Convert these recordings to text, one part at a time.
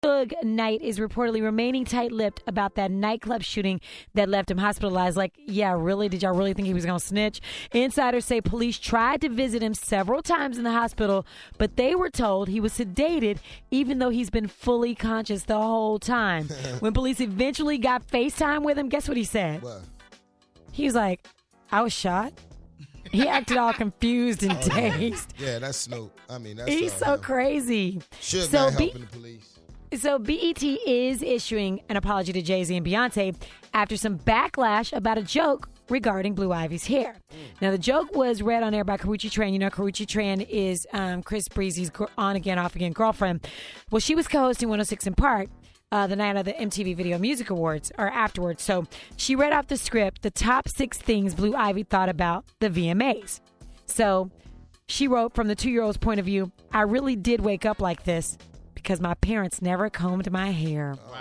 Suge Knight is reportedly remaining tight-lipped about that nightclub shooting that left him hospitalized. Like, yeah, really? Did y'all really think he was going to snitch? Insiders say police tried to visit him several times in the hospital, but they were told he was sedated even though he's been fully conscious the whole time. When police eventually got FaceTime with him, guess what he said? What? He was like, I was shot. He acted all confused and dazed. Yeah, that's Snoop. I mean, that's He's so crazy. Suge Knight helping the police. So BET is issuing an apology to Jay-Z and Beyonce after some backlash about a joke regarding Blue Ivy's hair. Now, the joke was read on air by Karrueche Tran. You know, Karrueche Tran is Chris Breezy's on-again, off-again girlfriend. Well, she was co-hosting 106 in Park the night of the MTV Video Music Awards, or afterwards. So she read off the script, the top 6 things Blue Ivy thought about the VMAs. So she wrote, from the 2-year-old's point of view, I really did wake up like this because my parents never combed my hair. Wow.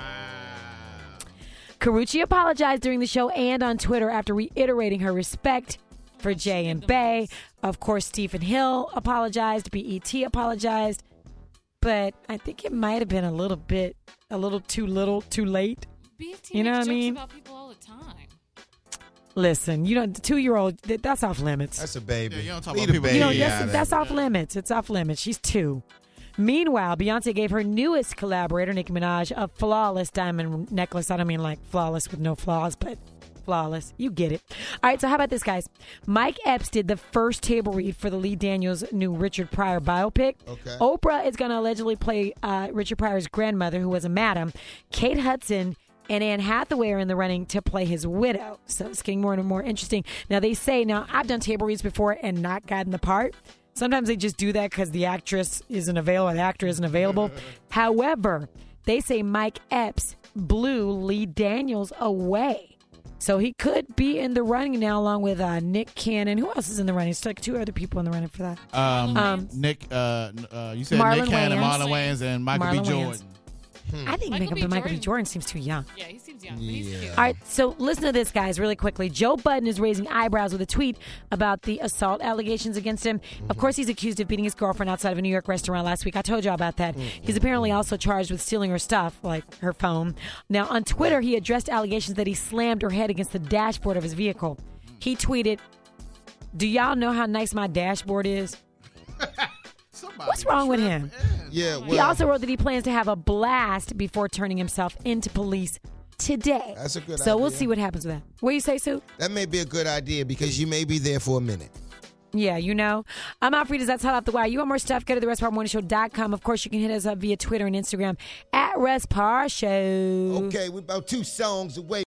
Karrueche apologized during the show and on Twitter after reiterating her respect for Jay and Bey. Of course, Stephen Hill apologized. BET apologized. But I think it might have been a little too late. BET you know what I mean? About people all the time. Listen, the 2-year-old, that's off limits. That's a baby. Yeah, you don't talk about people. That's off limits. It's off limits. She's 2. Meanwhile, Beyonce gave her newest collaborator, Nicki Minaj, a flawless diamond necklace. I don't mean like flawless with no flaws, but flawless. You get it. All right, so how about this, guys? Mike Epps did the first table read for the Lee Daniels' new Richard Pryor biopic. Okay. Oprah is going to allegedly play Richard Pryor's grandmother, who was a madam. Kate Hudson and Anne Hathaway are in the running to play his widow. So it's getting more and more interesting. Now, I've done table reads before and not gotten the part. Sometimes they just do that because the actress isn't available or the actor isn't available. However, they say Mike Epps blew Lee Daniels away. So he could be in the running now along with Nick Cannon. Who else is in the running? It's like 2 other people in the running for that. Nick, you said Marlon Nick Cannon, Wayans. Marlon Wayans, and Michael Marlon B. Wayans. Jordan. I think Michael B. Jordan seems too young. Yeah, he seems young. But he's cute. All right, so listen to this, guys, really quickly. Joe Budden is raising eyebrows with a tweet about the assault allegations against him. Of course, he's accused of beating his girlfriend outside of a New York restaurant last week. I told you about that. He's apparently also charged with stealing her stuff, like her phone. Now, on Twitter, he addressed allegations that he slammed her head against the dashboard of his vehicle. He tweeted, "Do y'all know how nice my dashboard is?" What's wrong with him? Yeah, well, he also wrote that he plans to have a blast before turning himself into police today. That's a good idea. So we'll see what happens with that. What do you say, Sue? that may be a good idea because you may be there for a minute. Yeah, I'm out for you. That's hot off the wire. You want more stuff? Go to therestparmorningshow.com. Of course, you can hit us up via Twitter and Instagram at Russ Parr Show. Okay, we're about 2 songs away.